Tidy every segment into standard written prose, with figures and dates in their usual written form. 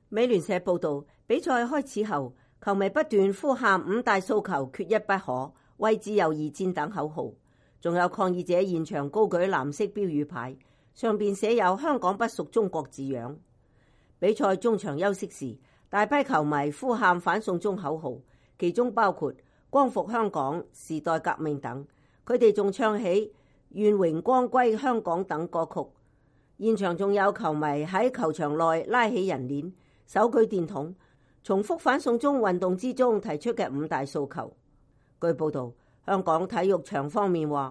美聯社報道，比賽開始後，球迷不斷呼喊五大訴求缺一不可、為自由而戰等口號，仲有抗議者現場高舉藍色標語牌，上邊寫有香港不屬中國字樣。比賽中場休息時，大批球迷呼喊反送中口號，其中包括光復香港、時代革命等。佢哋仲唱起願榮光歸香港等歌曲。現場仲有球迷喺球場內拉起人鏈，手舉電筒，重複反送中運動之中提出嘅五大訴求。據報道，香港體育場方面話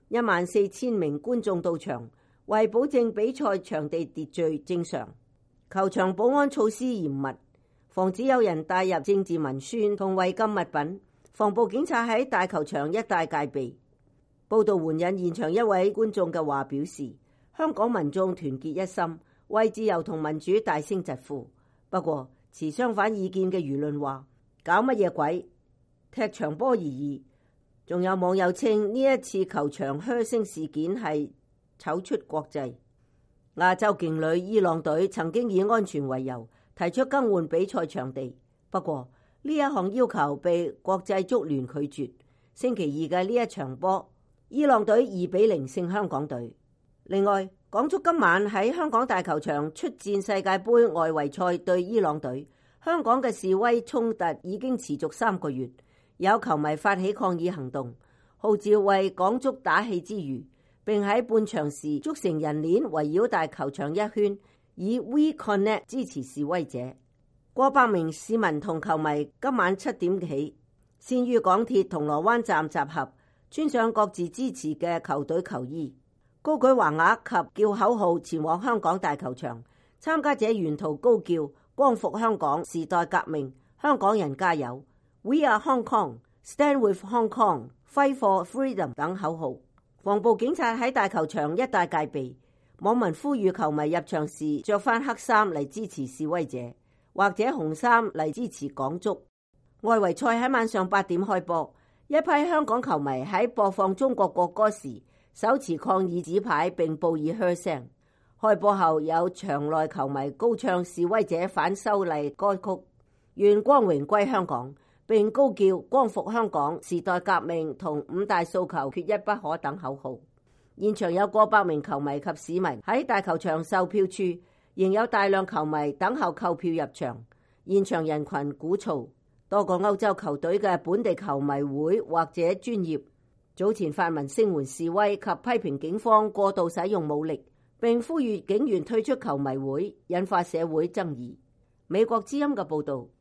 ，14,000名觀眾到場，為保證比賽場地秩序正常，球場保安措施嚴密，防止有人帶入政治文宣同違禁物品。防暴警察喺大球場一帶戒備。報道援引現場一位觀眾嘅話表示，香港民眾團結一心，為自由同民主大聲疾呼。不過持相反意見嘅輿論話，搞乜嘢鬼，踢場波而已。仲有網友稱呢一次球場噓聲事件係醜出國際。亞洲勁旅伊朗隊曾經以安全為由提出更換比賽場地，不過呢一項要求被國際足聯拒絕。星期二嘅呢一場波，伊朗隊2-0勝香港隊。另外，港足今晚喺香港大球場出戰世界盃外圍賽對伊朗隊。香港嘅示威衝突已經持續3個月，有球迷發起抗議行動，號召為港足打氣之餘，並喺半場時組成人鏈圍繞大球場一圈，以 We Connect 支持示威者。過百名市民同球迷今晚7點起，先於港鐵銅鑼灣站集合，穿上各自支持嘅球隊球衣，高舉橫額及叫口號前往香港大球場。參加者沿途高叫光復香港、時代革命、香港人加油、We are Hong Kong、Stand with Hong Kong、Fight for Freedom 等口號。防暴警察喺大球場一帶戒備，網民呼籲球迷入場時着翻黑衫嚟支持示威者，或者紅衫嚟支持港足。外圍賽喺晚上8點開播，一批香港球迷喺播放中國國歌時手持抗議紙牌並報以噓聲。開播後有場內球迷高唱示威者反修例歌曲，願光榮歸香港，並高叫光復香港、時代革命同五大訴求缺一不可等口號。現場有過百名球迷及市民喺大球場售票處，仍有大量球迷等候購票入場。現場人群鼓噪，多個歐洲球隊嘅本地球迷會或者專業早前發文聲援示威及批評警方過度使用武力，並呼籲警員退出球迷會，引發社會爭議。美國之音嘅報導。